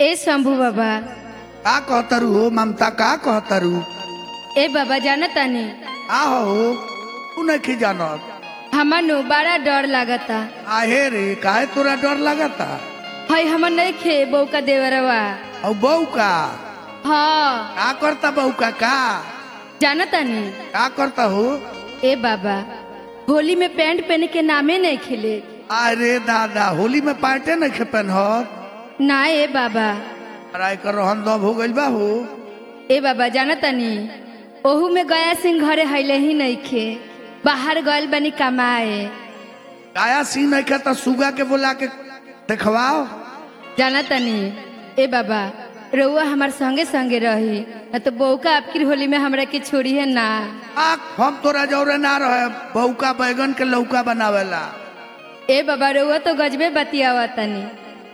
ए शंभू बाबा का कहतरू हो ममता का कहतरू ए बाबा जानतानी हो तू नहीं जानत हमनु बड़ा डर लागता। आहे रे काहे तोरा डर लगता हई हमर नहीं खे बहू का देवरवा। और बहू का हाँ का करता बहू का जानतानी का करता हो ए बाबा होली में पैंट पहने के नामे नहीं खिले। अरे दादा होली में पार्टे नहीं खेपन हो ना ए बाबा ट्राई कर रहन दब हो गइल बा हो ए बाबा जानतानी ओहू में गया सिंह घरे हईले ही नहीं खे बाहर गल बनी कमाए। काया सी नहीं खेता सुगा के बोला के देखवाओ जानतानी ए बाबा रउआ हमार संगे संगे रही न तो बहू का आपकी होली में हमरा के छोड़ी है ना। हम तोरा जौरे ना रहे बहू का बैगन के लौका बनावेला। ए बाबा रउआ तो गजबे बतियावा तनी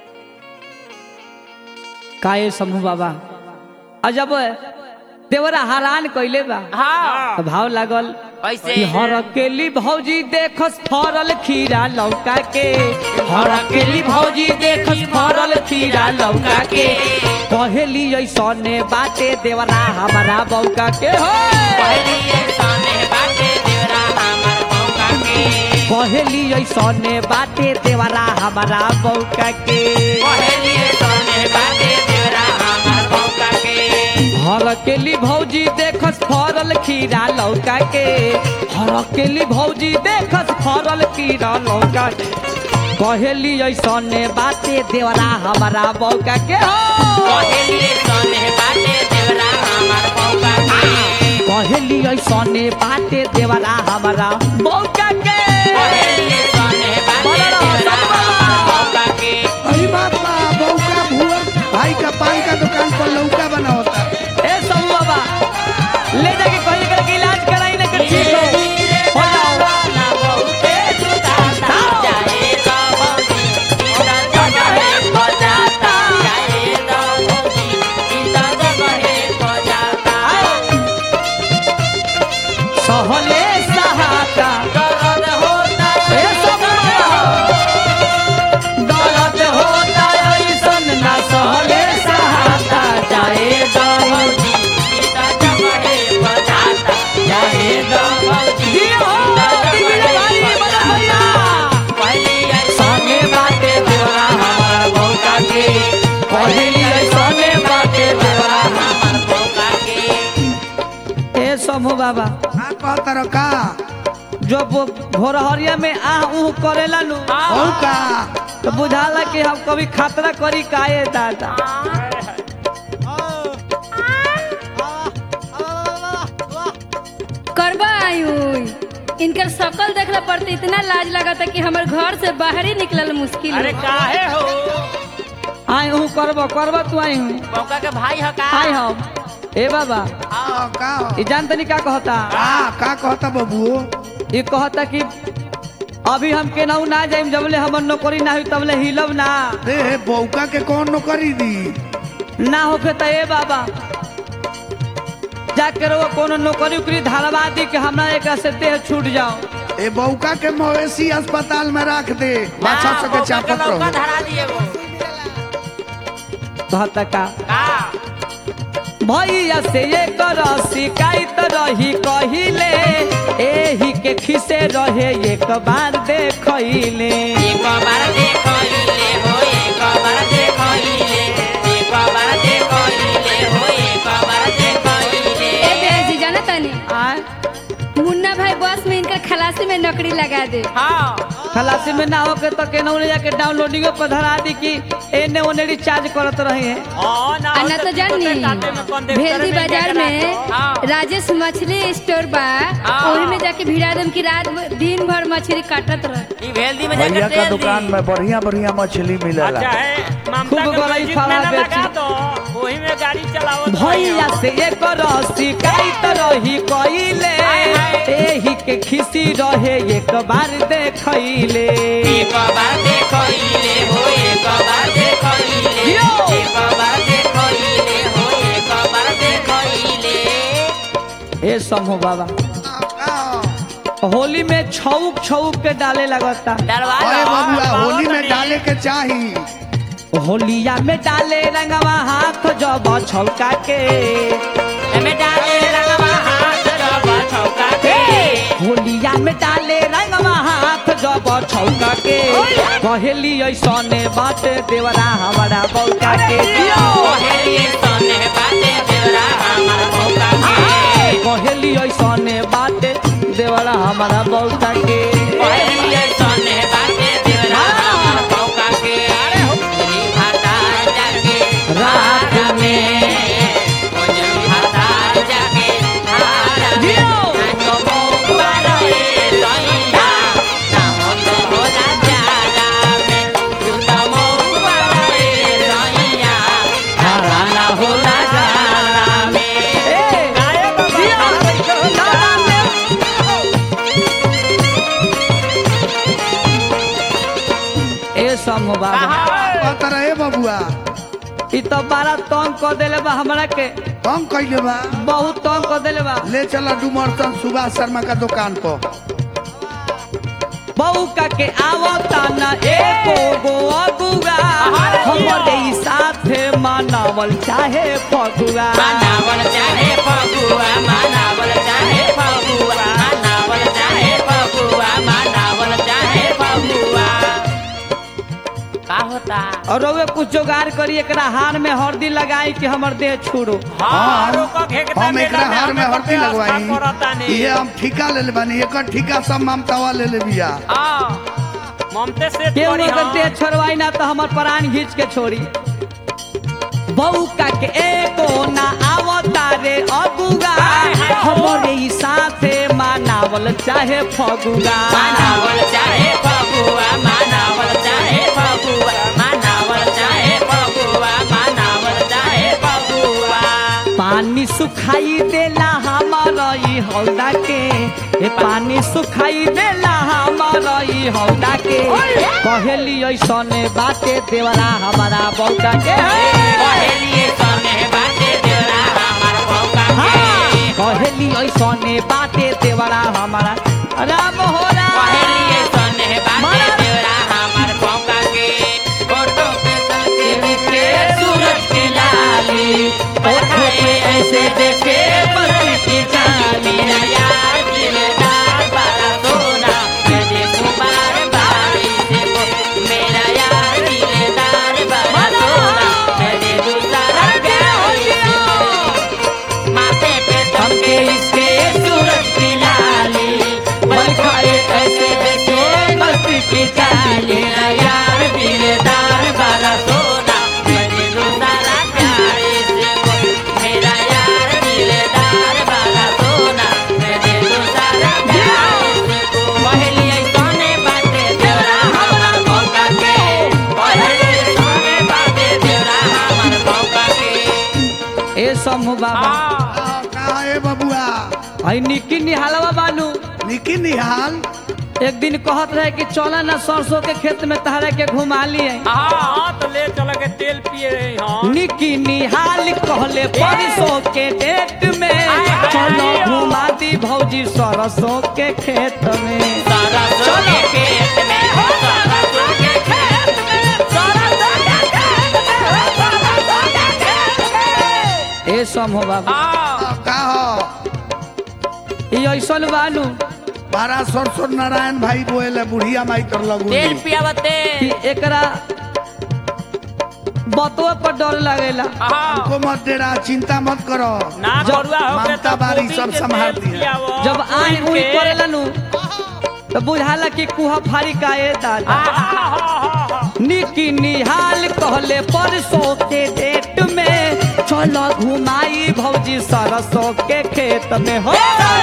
काये समूह बाबा अजब देवरा हरान कइले बा। हाँ। तो भाव लागल ऐसे कि हर अकेली भौजी देखस फरल खीरा लौका के हर अकेली भौजी देखस फरल खीरा लौका के कहेली ऐसने बाटे देवरा हमारा बौका के हो पहली सामने बाटे देवरा हमार मौका के कहेली ऐसने बाटे देवरा हमारा बौका के पहली सामने बाटे देवरा हमार मौका के हर अकेली भौजी देखस फरल खीरा लौका के हर अकेली भौजी देखस फरल खीरा लौका के कहेली ऐसने बाटे देवरा हमारा बौका के हो पहली सामने बाटे देवरा हमार मौका के कहेली ऐसने बाटे देवरा हमारा बौका के पहली सामने बाटे देवरा हमार मौका के वही बात बा बहू का भुअर भाई का पान का दुकान पर लौका बना होता ए सब बाबा ले जाके कहीं करके इलाज कराई ना कर ठीक हो जाओ ना बहुते सुताता जाए तो भौजी इधर जगहे को जाता जाए तो भौजी इधर जगहे को जाता सहले सहाता दर्द होता ए सब दर्द होता ऐसन ना सहले सहाता जाए भौजी इधर जगहे को जाता जाए तो भौजी संगे बाटे देवरा हमारा बौका के पहली ऐसने बाटे देवरा हमार मौका के ए समूह बाबा का कहतर का जो भोरहरिया में ऊह करेला नु बहू का तो बुझाला कि हम कभी खतरा करी काये दादा करबा आयु इनकर शकल देखला पड़ते इतना लाज लगाता कि हमार घर से बाहर ही निकलल मुश्किल अरे हो। काहे हो आई हूँ करबो तू आई हूँ मौका के भाई हो का आई हम ए बाबा का ये जान तनी का कहता का कहता बबू ये कहता कि अभी हम केनाऊ ना जाइम जबले हमर नौकरी ना हुई तबले हिलब ना दे बौका के कौन नौकरी दी ना होके त ए बाबा जाके रहो कोनो नौकरी उकरी धारवा दी कि हमरा एक से देह छूट जाओ ए बौका के मवेशी अस्पताल में रख दे बाछा सके चापत लौका रहो धरा दिए वो कहता का का भैया से ये कर शिकायत रही कहिले एही के खिसे रहे एक बार देखले एक बार देखइले हो एक बार देखइले एक बार देखइले हो एक बार देखइले ए बेस जी जानतानी आय मुन्ना भाई बस में इनकर खलासी में नौकरी लगा दे। हां खलासी में ना होके तो केनौ ले जाके डाउनलोडिंग पर धरा दी कि एने ओने रिचार्ज करत रहे हैं हां ना अन्ना तो जानी भेल्दी बाजार में राजेश मछली स्टोर बा वही में जाके भिड़ा दम की रात दिन भर मछली काटत रह। ई भेल्दी में भैया जाकर का दुकान में बढ़िया बढ़िया मछली मिलेला अच्छा है ममता खूब के गलाई म्यूजिक फड़ा में ना बेची। लगा दो वही में गाड़ी चलावत भैया से एक शिकायत रही कहिले एही के खिसी रहे एक बार देखले एक बार देखइले हो एक बार देखइले एक बार देखइले हो एक बार देखइले ए समूह बाबा होली में छौक छौक के डाले लगता डरवा अरे लो बबुआ होली में डाले के चाही होलिया में डाले रंगवा हाथ जब छौका के एमे डाले रंगवा हाथ जब छौका के होलिया में डाले रंगवा हाथ जब छौका के कहेली ऐसने बात देवरा हमारा बौका के कहेली सने बाटे देवरा हमार भौका के कहेली ऐसने बात देवरा हमारा बौका के कहेली सने बाटे देवरा हमार भौका के होली भाता जाके रात में होली भाता जाके रात में तो बौका रे सैया ना हम होला जारा में तू तो बौका रे सैया ना होला जारा में ए समूह बाबा पता रहे बबुआ इ तो बड़ा तंग कर देले बा हमरा के हम कइले बा बहुत तंग कर देले बा ले चला डुमरसन सुभाष शर्मा का दुकान पर बौका के आवता ना एको गो अगुआ हमरे ई साथे मनावल चाहे फगुआ मानावल चाहे फगुआ मानावल चाहे फगुआ मानावल चाहे फगुआ मानावल चाहे फगुआ का होता और रउए कुछ जोगाड़ करी एकरा हार में हरदी लगाई कि हमर देह छुड़ो हम एकरा हार में हल्दी लगवाई ये हम ठिका ले ले बानी एकर ठिका सब ममतावा ले ले बिया ममते से केहू अगर देह छोड़वाई ना तो हमर प्राण घींच के छोड़ी बौका के एको ना आवता रे अगुआ हमरे ई साथे मनावल चाहे फगुआ मानावल चाहे फगुआ मानावल चाहे फगुआ मानावल चाहे फगुआ मानावल चाहे फगुआ पानी सुखाई देला हमारा ई हौदा के ए पानी सुखाई देला हमारा ई हौदा के कहेली ऐसने बाते देवरा हमारा बौका के कहेली सने बाटे देवरा हमार भौका के कहेली ऐसने बाते देवरा हमारा राम हो कहेली सने बाटे देवरा हमार भौका के फोटो पे तस्वीर के सूरज की लाली ओठों पे ऐसे देखे बरस की चांदी मेरा यार दिलदार बारा सोना मैं देखूं बार बार इसे को मेरा यार दिलदार बारा सोना मैं देखूं सारा प्यार इसे को माथे पे थमके इसके सूरज की लाली बल खाए ऐसे देखे मस्ती की चाली मेरा यार दिलदार बारा सोना मैं देखूं सारा प्यार इसे को मेरा यार दिलदार बारा सोना मैं देखूं सारा प्यार इसे को पहली ऐसने बातें देवरा हमार भौका के पहली ऐसने बातें देवरा हमार भौका के ए समूह बाबा कहा है बबुआ आई निकी निहालवा बानू निकी निहाल एक दिन कहत रहे कि चला ना सरसों के खेत में तहरा के घुमा लिए हाँ तो ले चल के तेल पिए रही हाँ निकी निहाल कहले परसों के डेट में चलो घुमा दी भौजी सरसों के खेत में सारा चलो खेत में हो सारा के खेत में सारा के खेत में हो सारा के खेत में ए समूह बाबा कहा ई ऐसन बानू बारा सरसों नारायण भाई बोले बुढ़िया माई कर लगू तेल पियावते कि एकरा बतवा पर डर लगेला हमको मत देरा चिंता मत करो ना करुआ हो के ममता बारी सब संभाल दिया जब आई हुई करेला नु तो बुझाला कि कुहा फारी का ए दादा निकी निहाल कहले परसों के डेट में चलो घुमाई भौजी सरसों के खेत में हो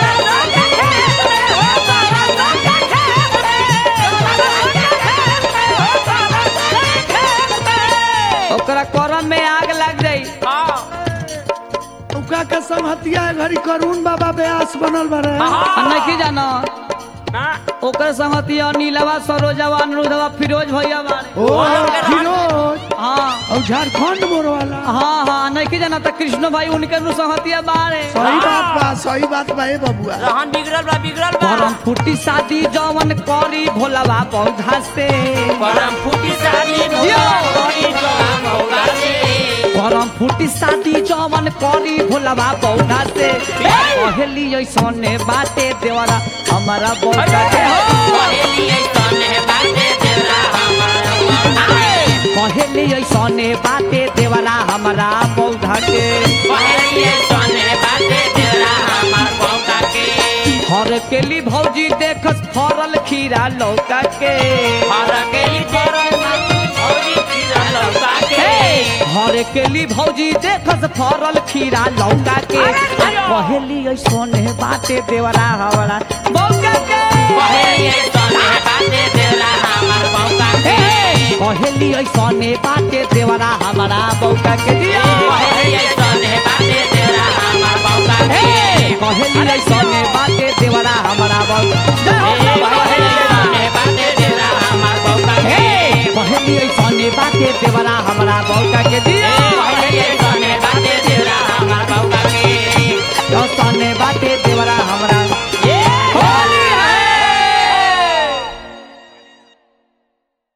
ओकरा करम में आग लग जाई उका के संहतिया घड़ी करून बाबा व्यास बनल बरे नहीं जाना ना ओकर संगतिया नीलवा सरोजवा अनुरुधवा फिरोज भैया बारे ओ फिरोज हाँ और झारखंड मोर वाला हाँ हाँ नहीं की जाना था कृष्ण भाई उनके नु संगतिया बारे सही बात बा ए बबुआ रहन बिगड़ल बा परम फूटी शादी जवन करी भोलावा पौधा से परम फूटी शादी परम फूटी शादी जवन करी भोलावा पौधा से पहली ऐसने बाटे देवरा हमारा बौधा के पहली ऐसने बाटे देवरा पहली ऐसने बाटे देवरा हमारा बौधा के पहली ऐसने बाटे देवरा हमार पौधा के हर केली भौजी देखस फरल खीरा लौका के हर केली भौजी खीरा लौका के हर केली भौजी देखस फरल खीरा लौका के पहली ऐसने बाटे देवरा हमारा बौका के पहली ऐसने बाटे देवरा हमार पौधा के पहली ऐसने बाटे देवरा हमारा बौका के दिया